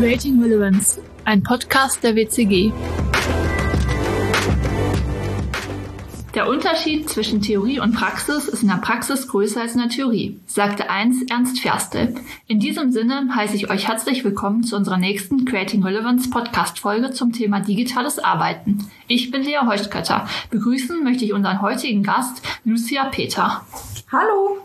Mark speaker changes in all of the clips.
Speaker 1: Creating Relevance, ein Podcast der WCG. Der Unterschied zwischen Theorie und Praxis ist in der Praxis größer als in der Theorie, sagte einst Ernst Ferstel. In diesem Sinne heiße ich euch herzlich willkommen zu unserer nächsten Creating Relevance Podcast-Folge zum Thema digitales Arbeiten. Ich bin Lea Heuchtkötter. Begrüßen möchte ich unseren heutigen Gast, Lucia Peter.
Speaker 2: Hallo!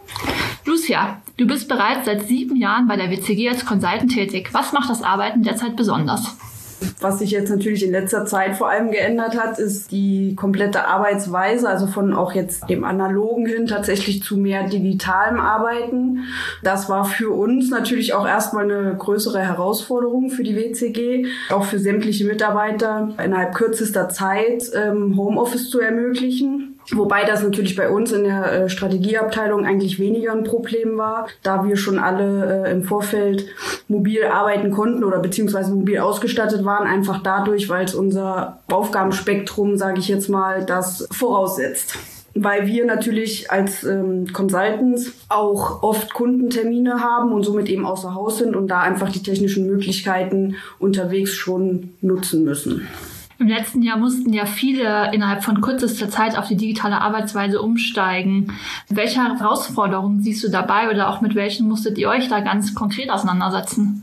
Speaker 1: Lucia, du bist bereits seit 7 Jahren bei der WCG als Consultant tätig. Was macht das Arbeiten derzeit besonders?
Speaker 2: Was sich jetzt natürlich in letzter Zeit vor allem geändert hat, ist die komplette Arbeitsweise, also von auch jetzt dem Analogen hin tatsächlich zu mehr digitalem Arbeiten. Das war für uns natürlich auch erstmal eine größere Herausforderung für die WCG, auch für sämtliche Mitarbeiter innerhalb kürzester Zeit Homeoffice zu ermöglichen. Wobei das natürlich bei uns in der Strategieabteilung eigentlich weniger ein Problem war, da wir schon alle im Vorfeld mobil arbeiten konnten oder beziehungsweise mobil ausgestattet waren, einfach dadurch, weil es unser Aufgabenspektrum, sage ich jetzt mal, das voraussetzt. Weil wir natürlich als Consultants auch oft Kundentermine haben und somit eben außer Haus sind und da einfach die technischen Möglichkeiten unterwegs schon nutzen müssen.
Speaker 1: Im letzten Jahr mussten ja viele innerhalb von kürzester Zeit auf die digitale Arbeitsweise umsteigen. Welche Herausforderungen siehst du dabei oder auch mit welchen musstet ihr euch da ganz konkret auseinandersetzen?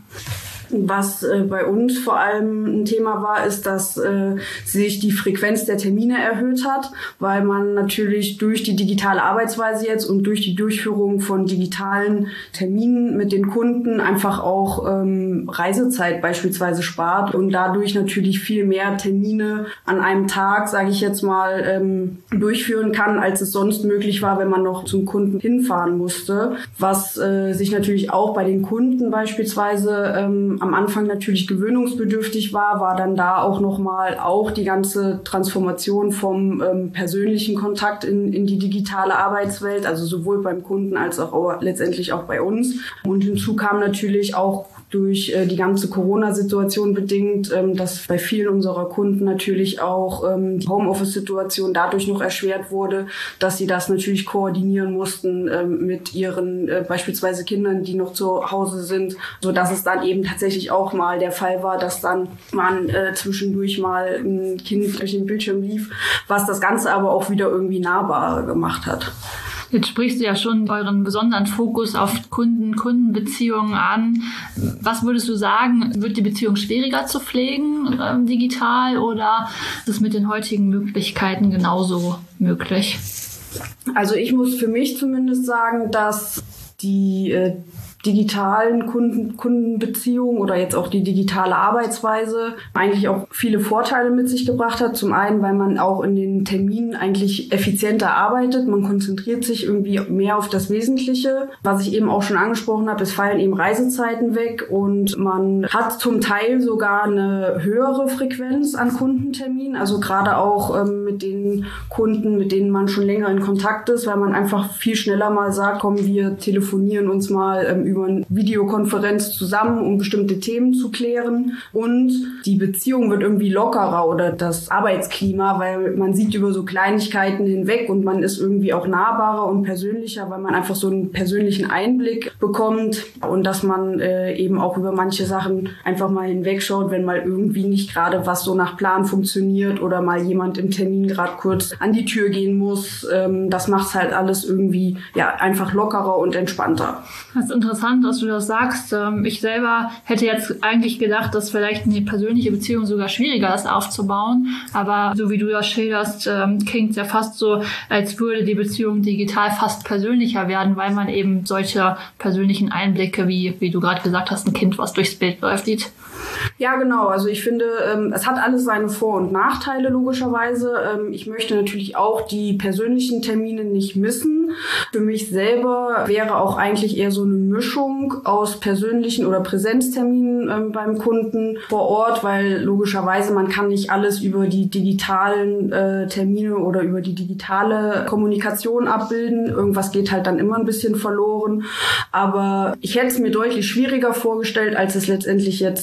Speaker 2: Was bei uns vor allem ein Thema war, ist, dass sich die Frequenz der Termine erhöht hat, weil man natürlich durch die digitale Arbeitsweise jetzt und durch die Durchführung von digitalen Terminen mit den Kunden einfach auch Reisezeit beispielsweise spart und dadurch natürlich viel mehr Termine an einem Tag, sage ich jetzt mal, durchführen kann, als es sonst möglich war, wenn man noch zum Kunden hinfahren musste. Was sich natürlich auch bei den Kunden beispielsweise am Anfang natürlich gewöhnungsbedürftig war dann da auch nochmal auch die ganze Transformation vom persönlichen Kontakt in die digitale Arbeitswelt, also sowohl beim Kunden als auch letztendlich auch bei uns. Und hinzu kam natürlich auch durch die ganze Corona-Situation bedingt, dass bei vielen unserer Kunden natürlich auch die Homeoffice-Situation dadurch noch erschwert wurde, dass sie das natürlich koordinieren mussten mit ihren beispielsweise Kindern, die noch zu Hause sind, so dass es dann eben tatsächlich auch mal der Fall war, dass dann man zwischendurch mal ein Kind durch den Bildschirm lief, was das Ganze aber auch wieder irgendwie nahbarer gemacht hat.
Speaker 1: Jetzt sprichst du ja schon euren besonderen Fokus auf Kundenbeziehungen an. Was würdest du sagen, wird die Beziehung schwieriger zu pflegen digital oder ist es mit den heutigen Möglichkeiten genauso möglich?
Speaker 2: Also ich muss für mich zumindest sagen, dass die digitalen Kundenbeziehungen oder jetzt auch die digitale Arbeitsweise eigentlich auch viele Vorteile mit sich gebracht hat. Zum einen, weil man auch in den Terminen eigentlich effizienter arbeitet. Man konzentriert sich irgendwie mehr auf das Wesentliche. Was ich eben auch schon angesprochen habe, es fallen eben Reisezeiten weg und man hat zum Teil sogar eine höhere Frequenz an Kundenterminen. Also gerade auch mit den Kunden, mit denen man schon länger in Kontakt ist, weil man einfach viel schneller mal sagt, komm, wir telefonieren uns mal über eine Videokonferenz zusammen, um bestimmte Themen zu klären. Und die Beziehung wird irgendwie lockerer oder das Arbeitsklima, weil man sieht über so Kleinigkeiten hinweg und man ist irgendwie auch nahbarer und persönlicher, weil man einfach so einen persönlichen Einblick bekommt und dass man eben auch über manche Sachen einfach mal hinwegschaut, wenn mal irgendwie nicht gerade was so nach Plan funktioniert oder mal jemand im Termin gerade kurz an die Tür gehen muss. Das macht halt alles irgendwie einfach lockerer und entspannter.
Speaker 1: Das ist interessant, dass du das sagst. Ich selber hätte jetzt eigentlich gedacht, dass vielleicht eine persönliche Beziehung sogar schwieriger ist aufzubauen. Aber so wie du das schilderst, klingt es ja fast so, als würde die Beziehung digital fast persönlicher werden, weil man eben solche persönlichen Einblicke, wie du gerade gesagt hast, ein Kind, was durchs Bild läuft, sieht.
Speaker 2: Ja, genau. Also ich finde, es hat alles seine Vor- und Nachteile logischerweise. Ich möchte natürlich auch die persönlichen Termine nicht missen. Für mich selber wäre auch eigentlich eher so eine Mischung aus persönlichen oder Präsenzterminen beim Kunden vor Ort, weil logischerweise man kann nicht alles über die digitalen Termine oder über die digitale Kommunikation abbilden. Irgendwas geht halt dann immer ein bisschen verloren. Aber ich hätte es mir deutlich schwieriger vorgestellt, als es letztendlich jetzt ist.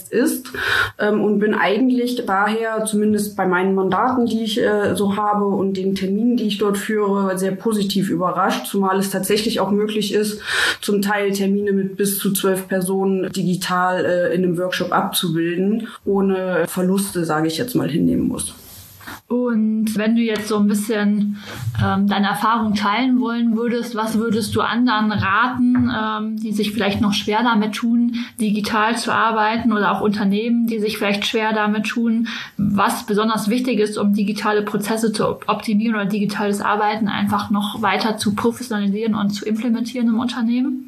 Speaker 2: ist und bin eigentlich daher, zumindest bei meinen Mandaten, die ich so habe und den Terminen, die ich dort führe, sehr positiv überrascht, zumal es tatsächlich auch möglich ist, zum Teil Termine mit bis zu 12 Personen digital in einem Workshop abzubilden, ohne Verluste, sage ich jetzt mal, hinnehmen muss.
Speaker 1: Und wenn du jetzt so ein bisschen deine Erfahrung teilen wollen würdest, was würdest du anderen raten, die sich vielleicht noch schwer damit tun, digital zu arbeiten, oder auch Unternehmen, die sich vielleicht schwer damit tun, was besonders wichtig ist, um digitale Prozesse zu optimieren oder digitales Arbeiten einfach noch weiter zu professionalisieren und zu implementieren im Unternehmen?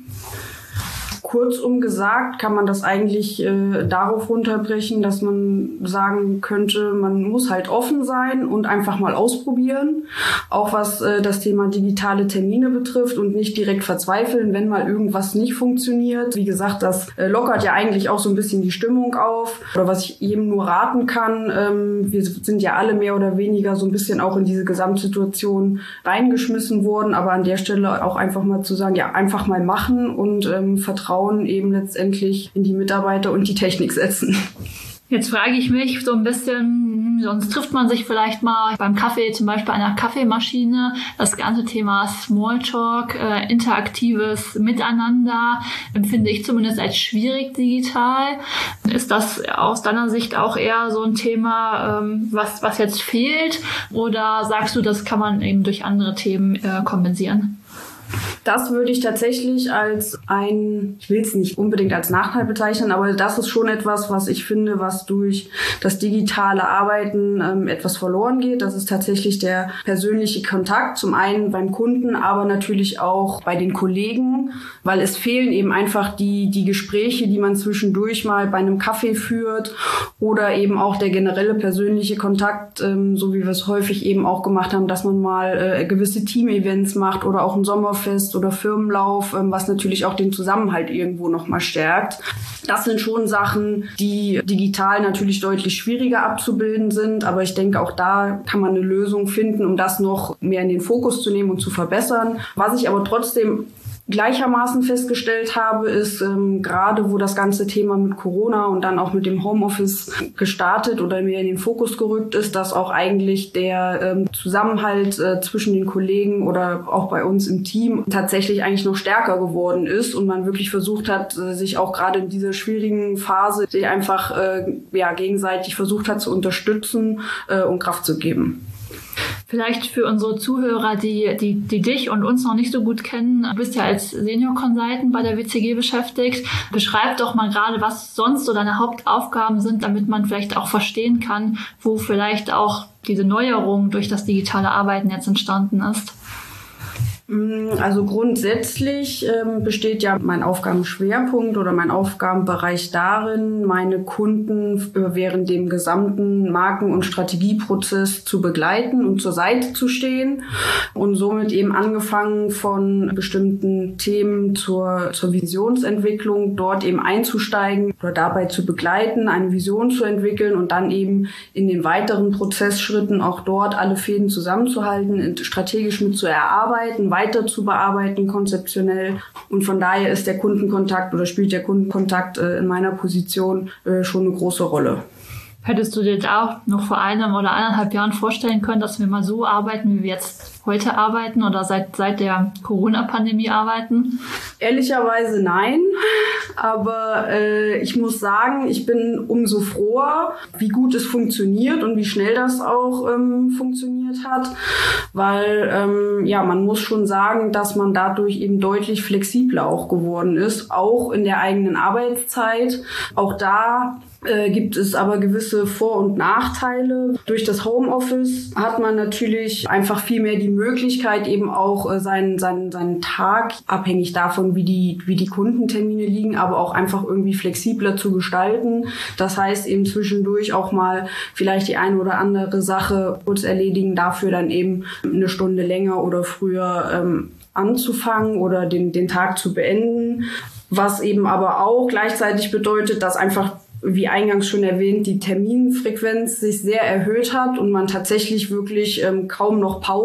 Speaker 2: Kurzum gesagt kann man das eigentlich darauf runterbrechen, dass man sagen könnte, man muss halt offen sein und einfach mal ausprobieren, auch was das Thema digitale Termine betrifft, und nicht direkt verzweifeln, wenn mal irgendwas nicht funktioniert. Wie gesagt, das lockert ja eigentlich auch so ein bisschen die Stimmung auf. Oder was ich jedem nur raten kann, wir sind ja alle mehr oder weniger so ein bisschen auch in diese Gesamtsituation reingeschmissen worden, aber an der Stelle auch einfach mal zu sagen, ja, einfach mal machen und Vertrauen eben letztendlich in die Mitarbeiter und die Technik setzen.
Speaker 1: Jetzt frage ich mich so ein bisschen, sonst trifft man sich vielleicht mal beim Kaffee, zum Beispiel an einer Kaffeemaschine. Das ganze Thema Smalltalk, interaktives Miteinander empfinde ich zumindest als schwierig digital. Ist das aus deiner Sicht auch eher so ein Thema, was jetzt fehlt? Oder sagst du, das kann man eben durch andere Themen kompensieren?
Speaker 2: Das würde ich tatsächlich als ich will es nicht unbedingt als Nachteil bezeichnen, aber das ist schon etwas, was ich finde, was durch das digitale Arbeiten etwas verloren geht. Das ist tatsächlich der persönliche Kontakt, zum einen beim Kunden, aber natürlich auch bei den Kollegen, weil es fehlen eben einfach die Gespräche, die man zwischendurch mal bei einem Kaffee führt, oder eben auch der generelle persönliche Kontakt, so wie wir es häufig eben auch gemacht haben, dass man mal gewisse Team-Events macht oder auch ein Sommerfest oder Firmenlauf, was natürlich auch den Zusammenhalt irgendwo nochmal stärkt. Das sind schon Sachen, die digital natürlich deutlich schwieriger abzubilden sind, aber ich denke, auch da kann man eine Lösung finden, um das noch mehr in den Fokus zu nehmen und zu verbessern. Was ich aber trotzdem gleichermaßen festgestellt habe, ist gerade, wo das ganze Thema mit Corona und dann auch mit dem Homeoffice gestartet oder mehr in den Fokus gerückt ist, dass auch eigentlich der Zusammenhalt zwischen den Kollegen oder auch bei uns im Team tatsächlich eigentlich noch stärker geworden ist und man wirklich versucht hat, sich auch gerade in dieser schwierigen Phase sich einfach gegenseitig versucht hat zu unterstützen und Kraft zu geben.
Speaker 1: Vielleicht für unsere Zuhörer, die dich und uns noch nicht so gut kennen, du bist ja als Senior Consultant bei der WCG beschäftigt. Beschreib doch mal gerade, was sonst so deine Hauptaufgaben sind, damit man vielleicht auch verstehen kann, wo vielleicht auch diese Neuerung durch das digitale Arbeiten jetzt entstanden ist.
Speaker 2: Also grundsätzlich besteht ja mein Aufgabenschwerpunkt oder mein Aufgabenbereich darin, meine Kunden während dem gesamten Marken- und Strategieprozess zu begleiten und zur Seite zu stehen und somit eben angefangen von bestimmten Themen zur Visionsentwicklung dort eben einzusteigen oder dabei zu begleiten, eine Vision zu entwickeln und dann eben in den weiteren Prozessschritten auch dort alle Fäden zusammenzuhalten, strategisch mit zu erarbeiten, weiter zu bearbeiten, konzeptionell. Und von daher ist der Kundenkontakt oder spielt der Kundenkontakt in meiner Position schon eine große Rolle.
Speaker 1: Hättest du dir da auch noch vor 1 oder 1,5 Jahren vorstellen können, dass wir mal so arbeiten, wie wir jetzt heute arbeiten oder seit der Corona-Pandemie arbeiten?
Speaker 2: Ehrlicherweise nein, aber ich muss sagen, ich bin umso froher, wie gut es funktioniert und wie schnell das auch funktioniert hat, weil man muss schon sagen, dass man dadurch eben deutlich flexibler auch geworden ist, auch in der eigenen Arbeitszeit. Auch da gibt es aber gewisse Vor- und Nachteile. Durch das Homeoffice hat man natürlich einfach viel mehr die Möglichkeit, eben auch seinen Tag, abhängig davon, wie die Kundentermine liegen, aber auch einfach irgendwie flexibler zu gestalten. Das heißt eben zwischendurch auch mal vielleicht die eine oder andere Sache kurz erledigen, dafür dann eben eine Stunde länger oder früher anzufangen oder den Tag zu beenden. Was eben aber auch gleichzeitig bedeutet, dass einfach, wie eingangs schon erwähnt, die Terminfrequenz sich sehr erhöht hat und man tatsächlich wirklich kaum noch Pausen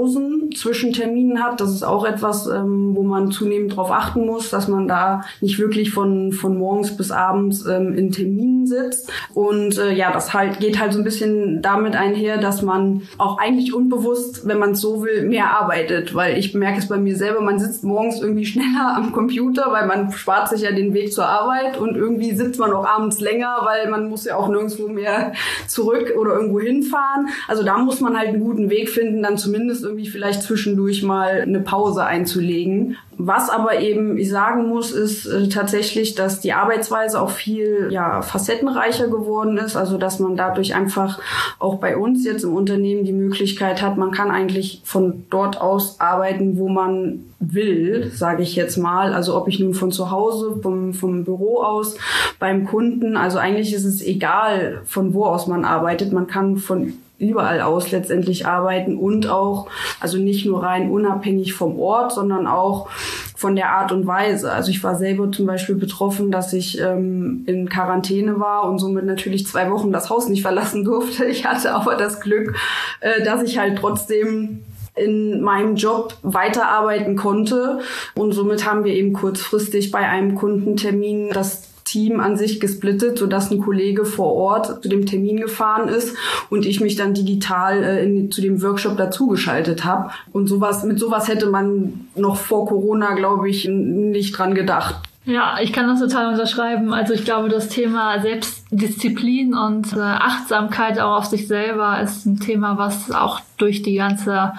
Speaker 2: zwischen Terminen hat. Das ist auch etwas, wo man zunehmend darauf achten muss, dass man da nicht wirklich von morgens bis abends in Terminen sitzt. Und das geht halt so ein bisschen damit einher, dass man auch eigentlich unbewusst, wenn man es so will, mehr arbeitet. Weil ich merke es bei mir selber, man sitzt morgens irgendwie schneller am Computer, weil man spart sich ja den Weg zur Arbeit und irgendwie sitzt man auch abends länger, weil man muss ja auch nirgendwo mehr zurück oder irgendwo hinfahren. Also da muss man halt einen guten Weg finden, dann zumindest irgendwie vielleicht zwischendurch mal eine Pause einzulegen. Was aber eben ich sagen muss, ist tatsächlich, dass die Arbeitsweise auch viel facettenreicher geworden ist. Also dass man dadurch einfach auch bei uns jetzt im Unternehmen die Möglichkeit hat, man kann eigentlich von dort aus arbeiten, wo man will, sage ich jetzt mal. Also ob ich nun von zu Hause, vom Büro aus, beim Kunden, also eigentlich ist es egal, von wo aus man arbeitet. Man kann von überall aus letztendlich arbeiten und auch, also nicht nur rein unabhängig vom Ort, sondern auch von der Art und Weise. Also ich war selber zum Beispiel betroffen, dass ich in Quarantäne war und somit natürlich 2 Wochen das Haus nicht verlassen durfte. Ich hatte aber das Glück, dass ich halt trotzdem in meinem Job weiterarbeiten konnte und somit haben wir eben kurzfristig bei einem Kundentermin das Team an sich gesplittet, sodass ein Kollege vor Ort zu dem Termin gefahren ist und ich mich dann digital zu dem Workshop dazugeschaltet habe. Und mit sowas hätte man noch vor Corona, glaube ich, nicht dran gedacht.
Speaker 1: Ja, ich kann das total unterschreiben. Also ich glaube, das Thema Selbstdisziplin und Achtsamkeit auch auf sich selber ist ein Thema, was auch durch die ganze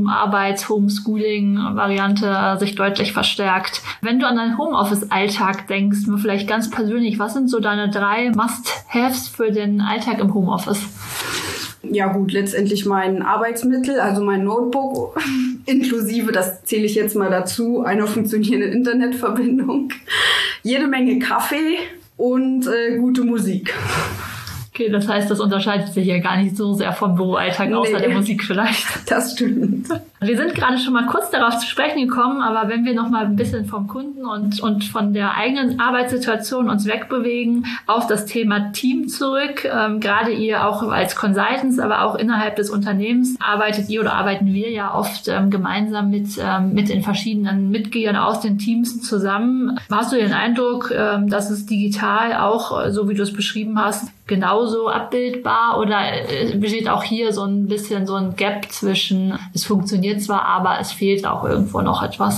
Speaker 1: Homeschooling-Variante sich deutlich verstärkt. Wenn du an deinen Homeoffice-Alltag denkst, nur vielleicht ganz persönlich, was sind so deine 3 Must-Haves für den Alltag im Homeoffice?
Speaker 2: Ja gut, letztendlich mein Arbeitsmittel, also mein Notebook, inklusive, das zähle ich jetzt mal dazu, einer funktionierenden Internetverbindung, jede Menge Kaffee und gute Musik.
Speaker 1: Okay, das heißt, das unterscheidet sich ja gar nicht so sehr vom Büroalltag, außer der Musik vielleicht.
Speaker 2: Das stimmt.
Speaker 1: Wir sind gerade schon mal kurz darauf zu sprechen gekommen, aber wenn wir noch mal ein bisschen vom Kunden und von der eigenen Arbeitssituation uns wegbewegen, auf das Thema Team zurück. Gerade ihr auch als Consultants, aber auch innerhalb des Unternehmens arbeitet ihr oder arbeiten wir ja oft gemeinsam mit den verschiedenen Mitgliedern aus den Teams zusammen. Hast du den Eindruck, dass es digital auch, so wie du es beschrieben hast, genauso abbildbar oder besteht auch hier so ein bisschen so ein Gap zwischen, es funktioniert zwar, aber es fehlt auch irgendwo noch etwas?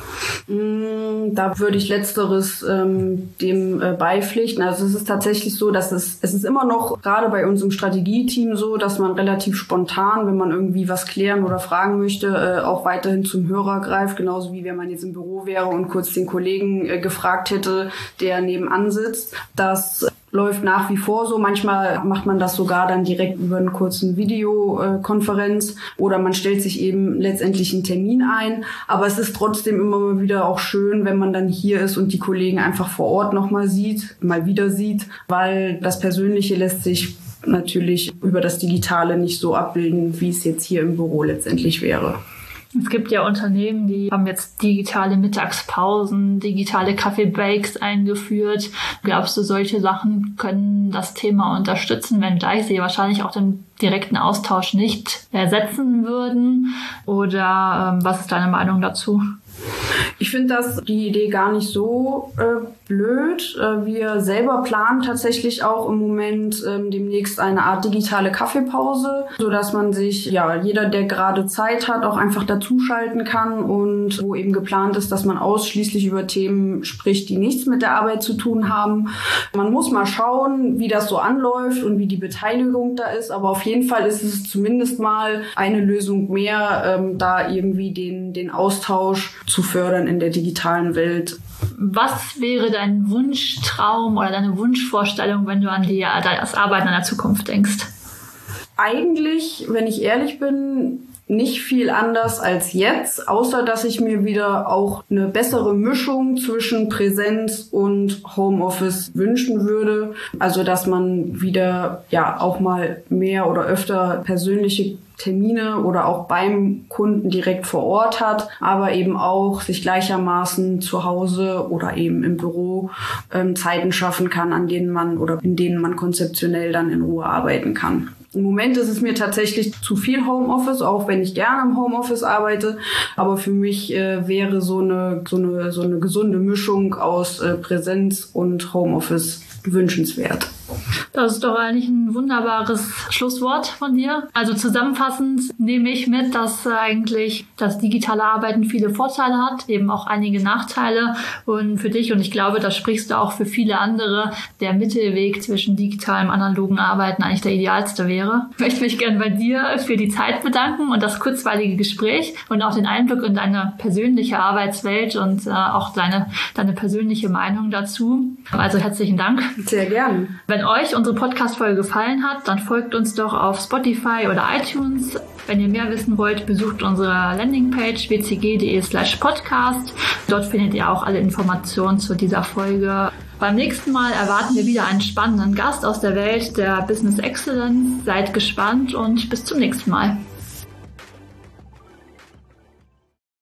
Speaker 2: Da würde ich Letzteres dem beipflichten. Also es ist tatsächlich so, dass es ist immer noch, gerade bei uns im Strategieteam so, dass man relativ spontan, wenn man irgendwie was klären oder fragen möchte, auch weiterhin zum Hörer greift. Genauso wie wenn man jetzt im Büro wäre und kurz den Kollegen gefragt hätte, der nebenan sitzt. Das läuft nach wie vor so. Manchmal macht man das sogar dann direkt über eine kurze Videokonferenz oder man stellt sich eben letztendlich einen Termin ein. Aber es ist trotzdem immer mal wieder auch schön, wenn man dann hier ist und die Kollegen einfach vor Ort mal wieder sieht, weil das Persönliche lässt sich natürlich über das Digitale nicht so abbilden, wie es jetzt hier im Büro letztendlich wäre.
Speaker 1: Es gibt ja Unternehmen, die haben jetzt digitale Mittagspausen, digitale Kaffee-Breaks eingeführt. Glaubst du, solche Sachen können das Thema unterstützen, wenngleich sie wahrscheinlich auch den direkten Austausch nicht ersetzen würden? Oder was ist deine Meinung dazu?
Speaker 2: Ich finde die Idee gar nicht so blöd. Wir selber planen tatsächlich auch im Moment demnächst eine Art digitale Kaffeepause, sodass man sich, jeder, der gerade Zeit hat, auch einfach dazuschalten kann und wo eben geplant ist, dass man ausschließlich über Themen spricht, die nichts mit der Arbeit zu tun haben. Man muss mal schauen, wie das so anläuft und wie die Beteiligung da ist, aber auf jeden Fall ist es zumindest mal eine Lösung mehr, da irgendwie den Austausch zu fördern in der digitalen Welt.
Speaker 1: Was wäre dein Wunschtraum oder deine Wunschvorstellung, wenn du an das Arbeiten in der Zukunft denkst?
Speaker 2: Eigentlich, wenn ich ehrlich bin, nicht viel anders als jetzt, außer dass ich mir wieder auch eine bessere Mischung zwischen Präsenz und Homeoffice wünschen würde. Also, dass man wieder auch mal mehr oder öfter persönliche Termine oder auch beim Kunden direkt vor Ort hat, aber eben auch sich gleichermaßen zu Hause oder eben im Büro Zeiten schaffen kann, in denen man konzeptionell dann in Ruhe arbeiten kann. Im Moment ist es mir tatsächlich zu viel Homeoffice, auch wenn ich gerne im Homeoffice arbeite. Aber für mich wäre so eine gesunde Mischung aus Präsenz und Homeoffice wünschenswert.
Speaker 1: Das ist doch eigentlich ein wunderbares Schlusswort von dir. Also zusammenfassend nehme ich mit, dass eigentlich das digitale Arbeiten viele Vorteile hat, eben auch einige Nachteile. Und für dich, und ich glaube, da sprichst du auch für viele andere, der Mittelweg zwischen digitalem und analogen Arbeiten eigentlich der idealste wäre. Ich möchte mich gerne bei dir für die Zeit bedanken und das kurzweilige Gespräch und auch den Einblick in deine persönliche Arbeitswelt und auch deine persönliche Meinung dazu. Also herzlichen Dank.
Speaker 2: Sehr gerne.
Speaker 1: Wenn euch unsere Podcast-Folge gefallen hat, dann folgt uns doch auf Spotify oder iTunes. Wenn ihr mehr wissen wollt, besucht unsere Landingpage wcg.de/podcast. Dort findet ihr auch alle Informationen zu dieser Folge. Beim nächsten Mal erwarten wir wieder einen spannenden Gast aus der Welt der Business Excellence. Seid gespannt und bis zum nächsten Mal.